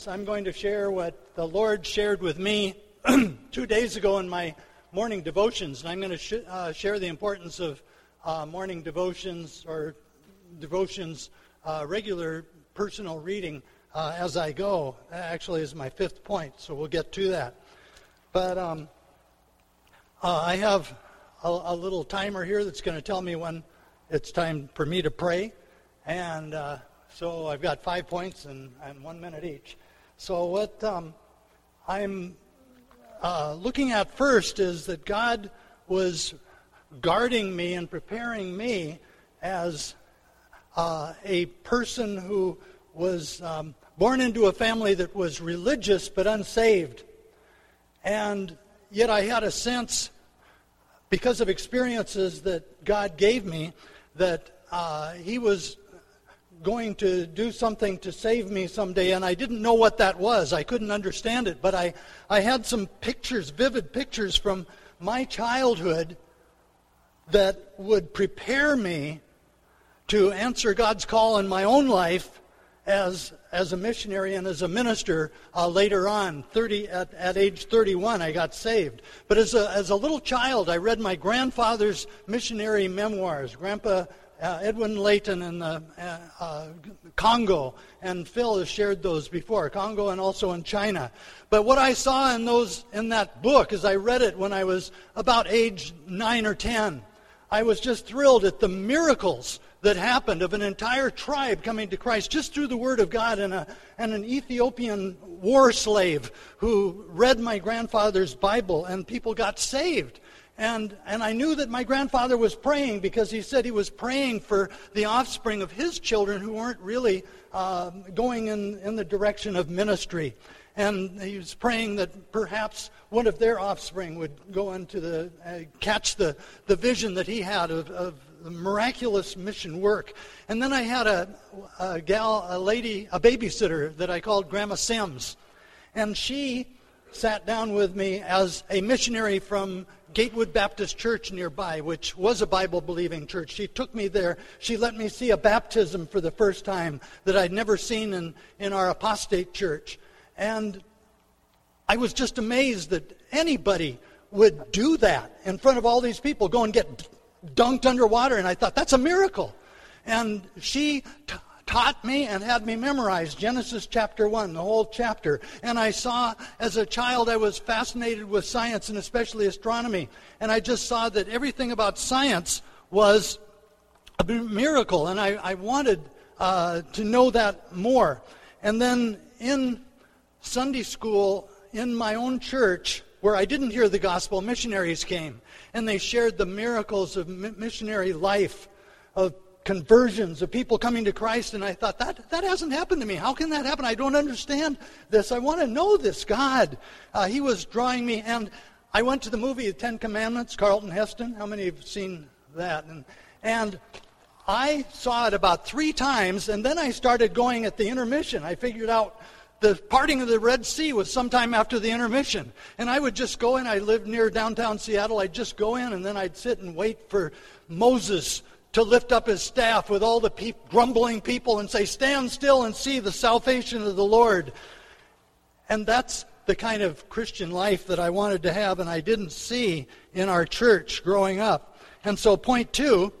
I'm going to share what the Lord shared with me 2 days ago in my morning devotions, and I'm going to share the importance of morning devotions or devotions, regular personal reading as I go. That actually is my fifth point, so we'll get to that. But I have a little timer here that's going to tell me when it's time for me to pray, and so I've got 5 points and 1 minute each. So what I'm looking at first is that God was guarding me and preparing me as a person who was born into a family that was religious but unsaved. And yet I had a sense, because of experiences that God gave me, that He was going to do something to save me someday, and I didn't know what that was. I couldn't understand it, but I had some pictures, vivid pictures from my childhood that would prepare me to answer God's call in my own life as a missionary and as a minister later on. At age 31, I got saved. But as a little child, I read my grandfather's missionary memoirs, Grandpa Edwin Layton in the Congo, and Phil has shared those before, Congo and also in China. But what I saw in that book, as I read it when I was about age 9 or 10, I was just thrilled at the miracles that happened of an entire tribe coming to Christ just through the Word of God, and an Ethiopian war slave who read my grandfather's Bible, and people got saved. And I knew that my grandfather was praying, because he said he was praying for the offspring of his children who weren't really going in the direction of ministry. And he was praying that perhaps one of their offspring would go into catch the vision that he had of the miraculous mission work. And then I had a babysitter that I called Grandma Sims. And she sat down with me as a missionary from Gatewood Baptist Church nearby, which was a Bible-believing church. She took me there. She let me see a baptism for the first time that I'd never seen in our apostate church. And I was just amazed that anybody would do that in front of all these people, go and get dunked underwater. And I thought, that's a miracle. And she taught me and had me memorize Genesis chapter 1, the whole chapter. And I saw, as a child, I was fascinated with science and especially astronomy. And I just saw that everything about science was a miracle. And I wanted to know that more. And then in Sunday school, in my own church, where I didn't hear the gospel, missionaries came. And they shared the miracles of missionary life, of conversions, of people coming to Christ, and I thought, that hasn't happened to me. How can that happen? I don't understand this. I want to know this God. He was drawing me, and I went to the movie The Ten Commandments, Charlton Heston. How many have seen that? And I saw it about 3 times, and then I started going at the intermission. I figured out the parting of the Red Sea was sometime after the intermission. And I would just go in. I lived near downtown Seattle. I'd just go in, and then I'd sit and wait for Moses to lift up his staff with all the grumbling people and say, stand still and see the salvation of the Lord. And that's the kind of Christian life that I wanted to have, and I didn't see in our church growing up. And so point 2,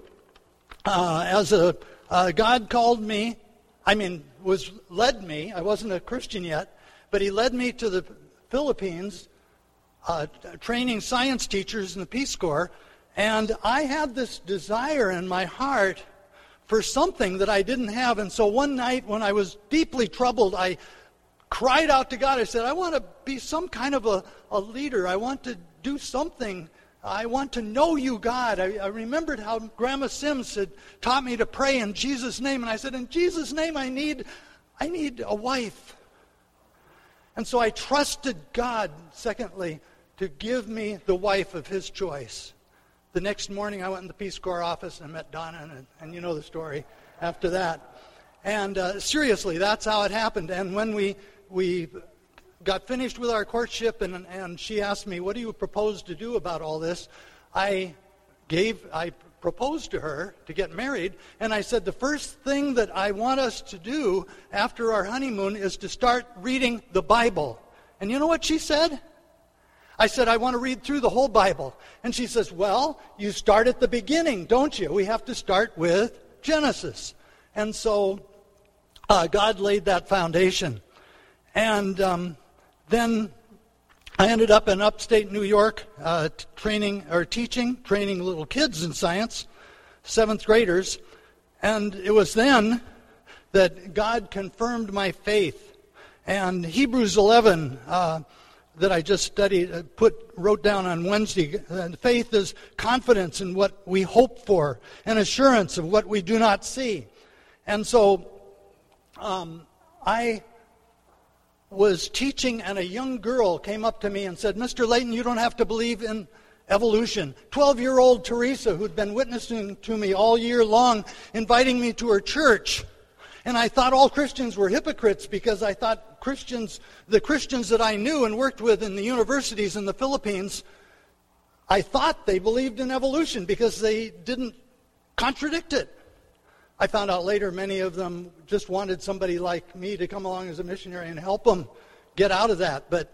God called me, led me, I wasn't a Christian yet, but He led me to the Philippines, training science teachers in the Peace Corps. And I had this desire in my heart for something that I didn't have. And so one night when I was deeply troubled, I cried out to God. I said, I want to be some kind of a leader. I want to do something. I want to know you, God. I remembered how Grandma Sims had taught me to pray in Jesus' name. And I said, in Jesus' name, I need a wife. And so I trusted God, secondly, to give me the wife of His choice. The next morning, I went in the Peace Corps office and met Donna, and you know the story after that. And seriously, that's how it happened. And when we got finished with our courtship, and she asked me, what do you propose to do about all this? I proposed to her to get married, and I said, the first thing that I want us to do after our honeymoon is to start reading the Bible. And you know what she said? I said, I want to read through the whole Bible. And she says, well, you start at the beginning, don't you? We have to start with Genesis. And so God laid that foundation. And then I ended up in upstate New York training little kids in science, 7th graders. And it was then that God confirmed my faith. And Hebrews 11 that I just studied, wrote down on Wednesday. Faith is confidence in what we hope for, and assurance of what we do not see. And so I was teaching, and a young girl came up to me and said, Mr. Layton, you don't have to believe in evolution. 12-year-old Teresa, who'd been witnessing to me all year long, inviting me to her church. And I thought all Christians were hypocrites, because I thought the Christians that I knew and worked with in the universities in the Philippines, I thought they believed in evolution because they didn't contradict it. I found out later many of them just wanted somebody like me to come along as a missionary and help them get out of that. But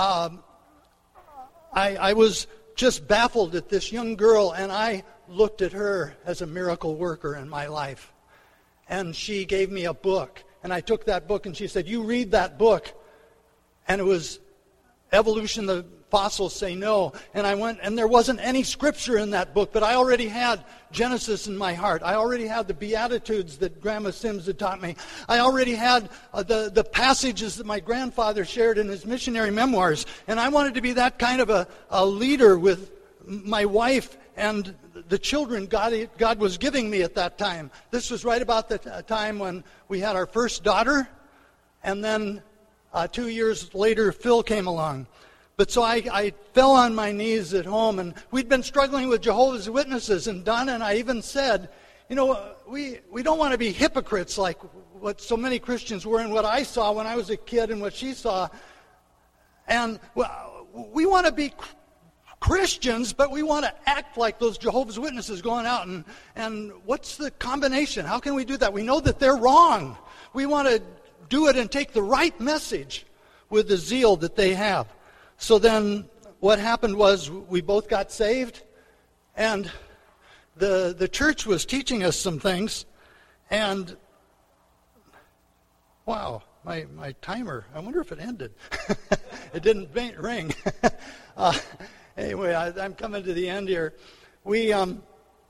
I was just baffled at this young girl, and I looked at her as a miracle worker in my life. And she gave me a book, and I took that book, and she said, you read that book. And it was Evolution, the Fossils Say No. And I went, and there wasn't any scripture in that book, but I already had Genesis in my heart. I already had the Beatitudes that Grandma Sims had taught me. I already had the passages that my grandfather shared in his missionary memoirs. And I wanted to be that kind of a leader with my wife and the children God was giving me at that time. This was right about the time when we had our first daughter, and then 2 years later, Phil came along. But so I fell on my knees at home, and we'd been struggling with Jehovah's Witnesses, and Donna and I even said, you know, we don't want to be hypocrites like what so many Christians were, and what I saw when I was a kid and what she saw. And we want to be Christians, but we want to act like those Jehovah's Witnesses going out. And what's the combination? How can we do that? We know that they're wrong. We want to do it and take the right message with the zeal that they have. So then what happened was we both got saved, and the church was teaching us some things. And wow, my timer, I wonder if it ended. It didn't ring. Anyway, I'm coming to the end here. We had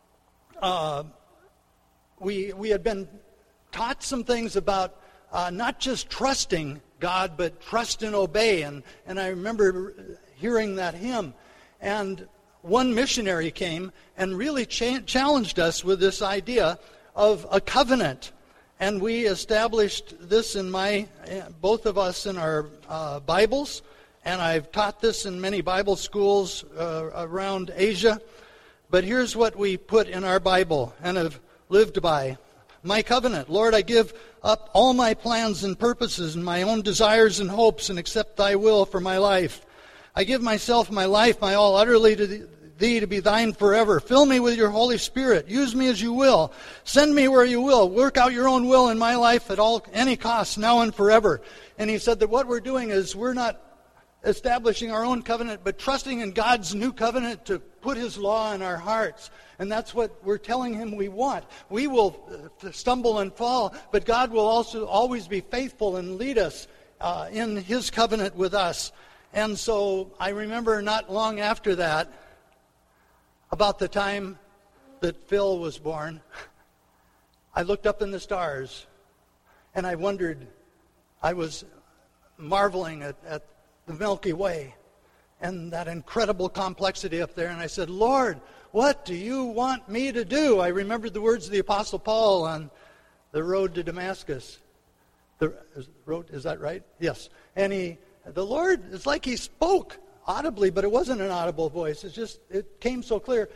been taught some things about not just trusting God, but trust and obey. And I remember hearing that hymn. And one missionary came and really challenged us with this idea of a covenant. And we established this in both of us in our Bibles. And I've taught this in many Bible schools around Asia. But here's what we put in our Bible and have lived by. My covenant. Lord, I give up all my plans and purposes and my own desires and hopes and accept thy will for my life. I give myself, my life, my all utterly to thee to be thine forever. Fill me with your Holy Spirit. Use me as you will. Send me where you will. Work out your own will in my life at any cost, now and forever. And he said that what we're doing is we're not establishing our own covenant, but trusting in God's new covenant to put his law in our hearts. And that's what we're telling him we want. We will stumble and fall, but God will also always be faithful and lead us in his covenant with us. And so I remember not long after that, about the time that Phil was born, I looked up in the stars and I wondered, I was marveling at the Milky Way and that incredible complexity up there. And I said, Lord, what do you want me to do? I remembered the words of the Apostle Paul on the road to Damascus. Is that right? Yes. And the Lord, it's like he spoke audibly, but it wasn't an audible voice. It came so clear.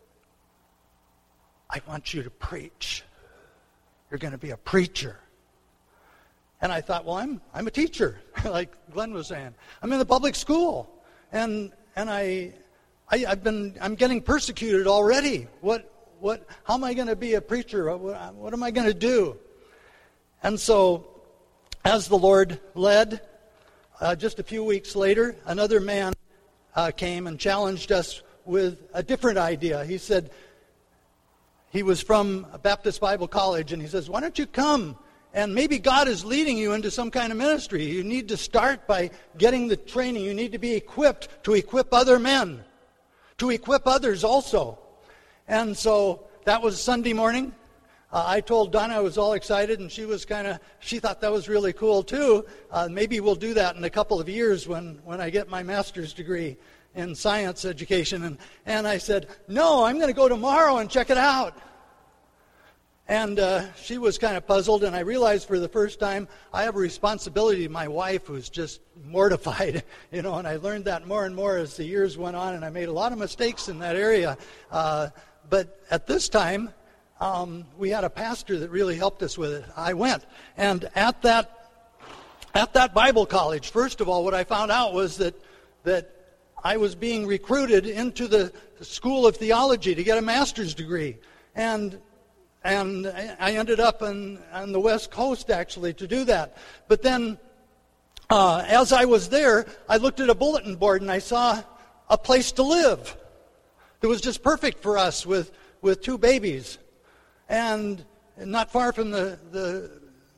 I want you to preach. You're going to be a preacher. And I thought, well, I'm a teacher, like Glenn was saying. I'm in the public school, and I'm getting persecuted already. What How am I going to be a preacher? What am I going to do? And so, as the Lord led, just a few weeks later, another man came and challenged us with a different idea. He said, he was from Baptist Bible College, and he says, why don't you come? And maybe God is leading you into some kind of ministry. You need to start by getting the training. You need to be equipped to equip other men, to equip others also. And so that was Sunday morning. I told Donna I was all excited, and she thought that was really cool too. Maybe we'll do that in a couple of years when I get my master's degree in science education. And I said, no, I'm going to go tomorrow and check it out. And she was kind of puzzled, and I realized for the first time I have a responsibility to my wife who's just mortified, and I learned that more and more as the years went on, and I made a lot of mistakes in that area. But at this time, we had a pastor that really helped us with it. I went, and at that Bible college, first of all, what I found out was that I was being recruited into the School of Theology to get a master's degree. And I ended up on the West Coast, actually, to do that. But then, as I was there, I looked at a bulletin board, and I saw a place to live. It was just perfect for us with 2 babies. And not far from the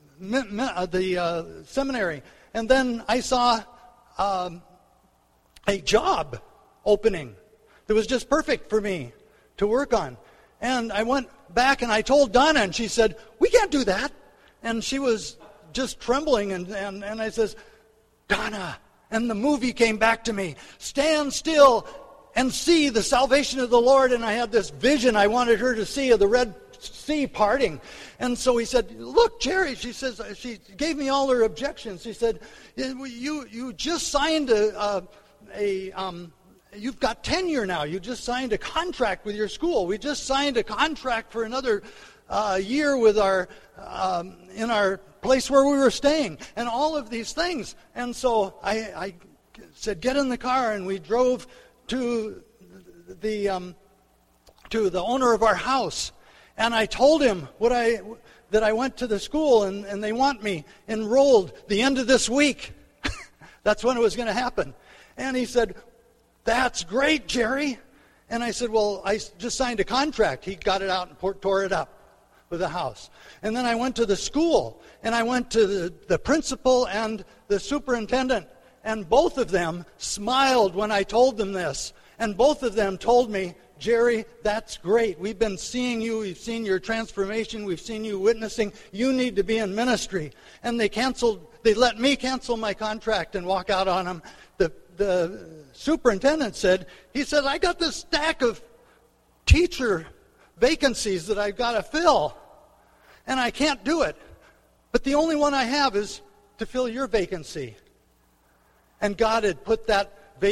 seminary. And then I saw a job opening that was just perfect for me to work on. And I went back and I told Donna, and she said, we can't do that. And she was just trembling, and I says, Donna, and the movie came back to me, stand still and see the salvation of the Lord. And I had this vision I wanted her to see of the Red Sea parting. And so he said, look, Jerry, she says, she gave me all her objections. She said, you just signed you've got tenure now. You just signed a contract with your school. We just signed a contract for another year with in our place where we were staying, and all of these things. And so I said, get in the car, and we drove to the owner of our house, and I told him that I went to the school, and they want me enrolled the end of this week. That's when it was going to happen. And he said, that's great, Jerry. And I said, well, I just signed a contract. He got it out and tore it up with the house. And then I went to the school, and I went to the principal and the superintendent, and both of them smiled when I told them this. And both of them told me, Jerry, that's great. We've been seeing you. We've seen your transformation. We've seen you witnessing. You need to be in ministry. And they let me cancel my contract and walk out on them. The superintendent said, I got this stack of teacher vacancies that I've got to fill, and I can't do it. But the only one I have is to fill your vacancy. And God had put that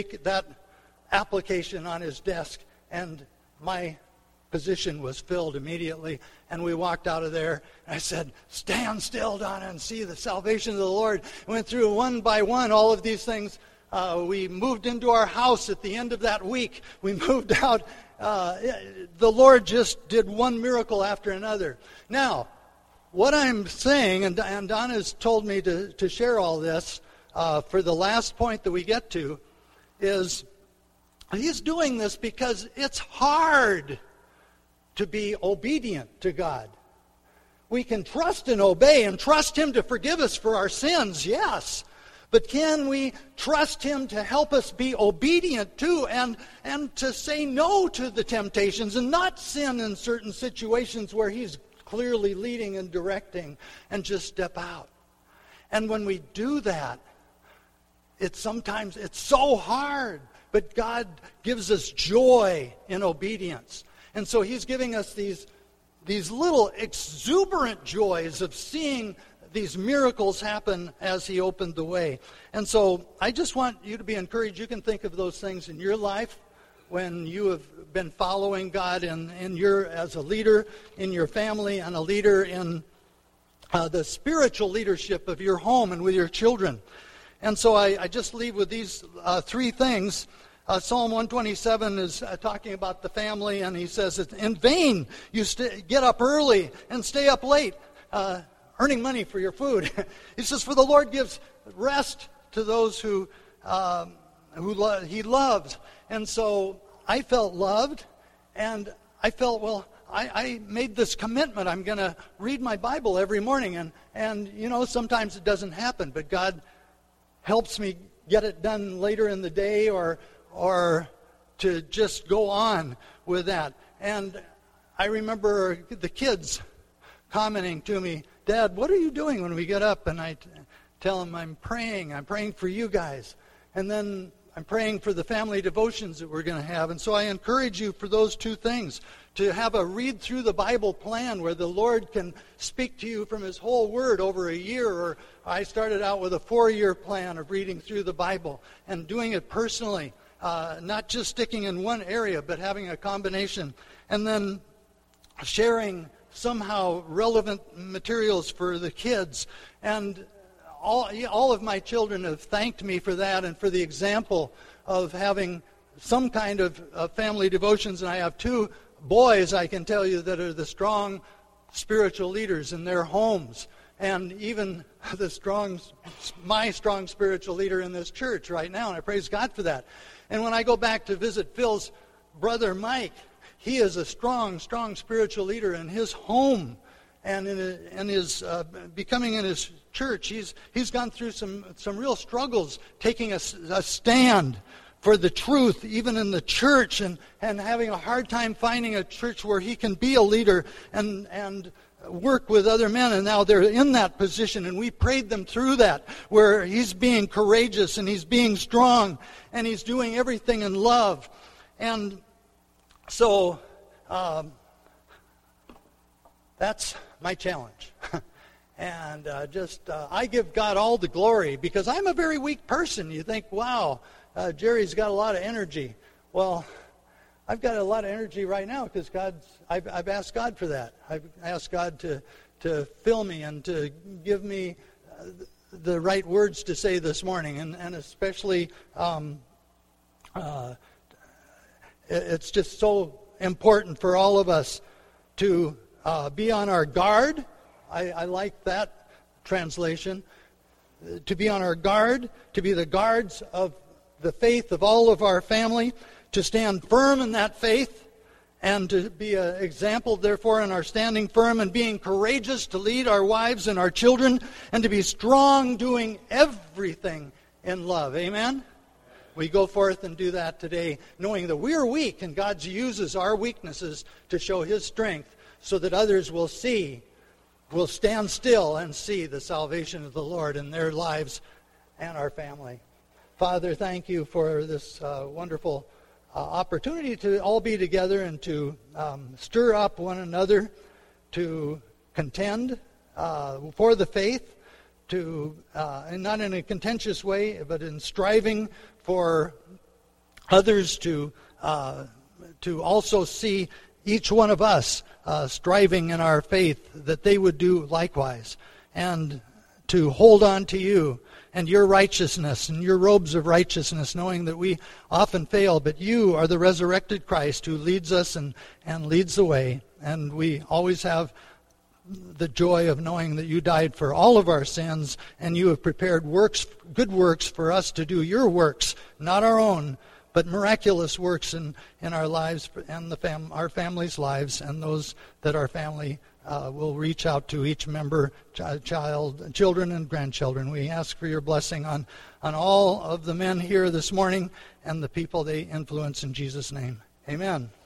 application on his desk, and my position was filled immediately. And we walked out of there, and I said, stand still, Donna, and see the salvation of the Lord. I went through one by one all of these things. We moved into our house at the end of that week. We moved out. The Lord just did one miracle after another. Now, what I'm saying, and Donna's told me to share all this for the last point that we get to, is he's doing this because it's hard to be obedient to God. We can trust and obey and trust him to forgive us for our sins, yes. But can we trust him to help us be obedient too, and to say no to the temptations and not sin in certain situations where he's clearly leading and directing, and just step out? And when we do that, it's so hard, but God gives us joy in obedience. And so he's giving us these little exuberant joys of seeing these miracles happen as he opened the way. And so I just want you to be encouraged. You can think of those things in your life when you have been following God as a leader in your family, and a leader in the spiritual leadership of your home and with your children. And so I just leave with these 3 things. Psalm 127 is talking about the family, and he says, in vain you get up early and stay up late, earning money for your food. He says, for the Lord gives rest to those who he loves. And so I felt loved, and I felt, well, I made this commitment. I'm going to read my Bible every morning, and you know, sometimes it doesn't happen, but God helps me get it done later in the day, or to just go on with that. And I remember the kids commenting to me, Dad, what are you doing when we get up? And I tell them, I'm praying for you guys. And then I'm praying for the family devotions that we're going to have. And so I encourage you for those two things, to have a read through the Bible plan where the Lord can speak to you from His whole Word over a year. Or I started out with a 4-year plan of reading through the Bible and doing it personally, not just sticking in one area, but having a combination. And then sharing somehow relevant materials for the kids. And all of my children have thanked me for that and for the example of having some kind of family devotions. And I have 2 boys, I can tell you, that are the strong spiritual leaders in their homes. And even my strong spiritual leader in this church right now. And I praise God for that. And when I go back to visit Phil's brother Mike, he is a strong spiritual leader in his home and in his becoming in his church. He's gone through some real struggles taking a stand for the truth, even in the church, and having a hard time finding a church where he can be a leader and work with other men. And now they're in that position, and we prayed them through that, where he's being courageous and he's being strong and he's doing everything in love. And so that's my challenge. And I give God all the glory, because I'm a very weak person. You think, wow, Jerry's got a lot of energy. Well, I've got a lot of energy right now because I've asked God for that. I've asked God to fill me and to give me the right words to say this morning. And especially, it's just so important for all of us to be on our guard. I like that translation. To be on our guard, to be the guards of the faith of all of our family, to stand firm in that faith, and to be an example, therefore, in our standing firm and being courageous to lead our wives and our children, and to be strong, doing everything in love. Amen? We go forth and do that today, knowing that we're weak, and God uses our weaknesses to show His strength, so that others will stand still and see the salvation of the Lord in their lives and our family. Father, thank you for this wonderful opportunity to all be together and to stir up one another, to contend for the faith, and not in a contentious way, but in striving for others to also see each one of us striving in our faith, that they would do likewise, and to hold on to you and your righteousness and your robes of righteousness, knowing that we often fail, but you are the resurrected Christ who leads us and leads the way. And we always have the joy of knowing that you died for all of our sins, and you have prepared good works for us to do, your works, not our own, but miraculous works in our lives and our families' lives, and those that our family will reach out to each member, children and grandchildren. We ask for your blessing on all of the men here this morning and the people they influence, in Jesus' name. Amen.